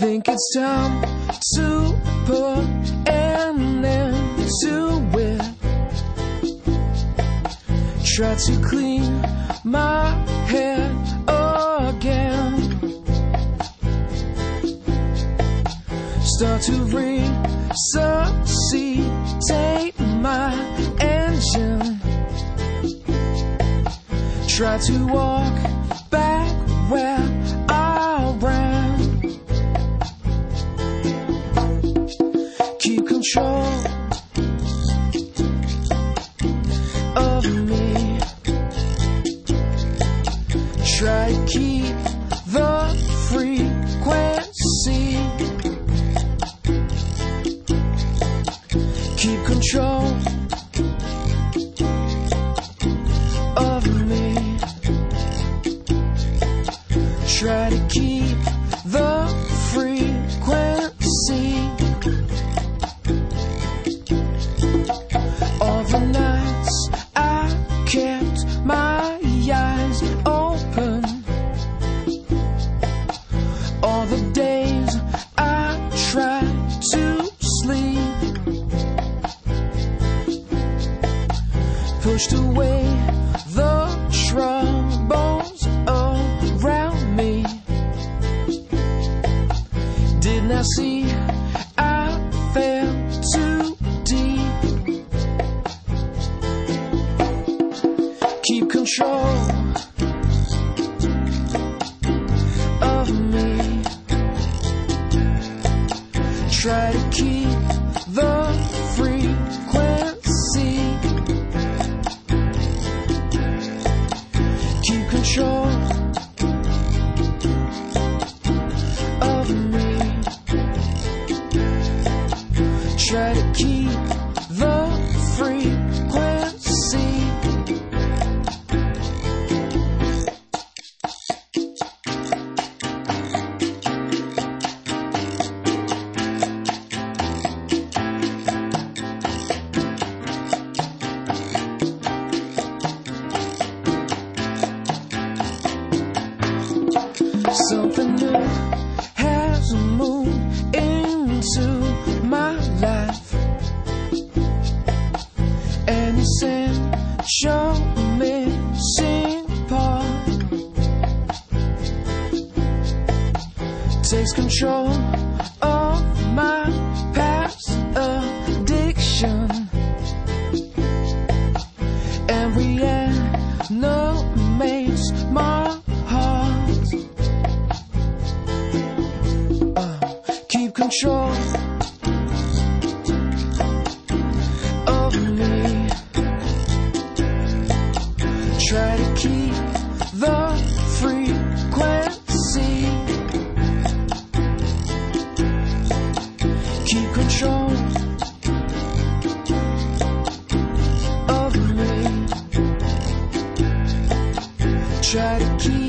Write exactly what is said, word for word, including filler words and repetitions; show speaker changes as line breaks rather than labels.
think it's time to put an end to it. Try to clean my head again. Start to resuscitate my engine. Try to walk back where I ran. Keep control of me. Try to keep the frequency. Keep control of me. Try to keep the frequency. All the nights I kept my eyes open. All the days I tried to sleep. Pushed away the troubles around me. Didn't I see I fell too deep? Keep control of me. Try to keep the frequency. Keep control of me. Try to keep the frequency. Something new has moved into my life, an essential missing part. Takes control of my past addiction and reanimates my heart. Keep control of me. Try to keep the frequency. Keep control of me. Try to keep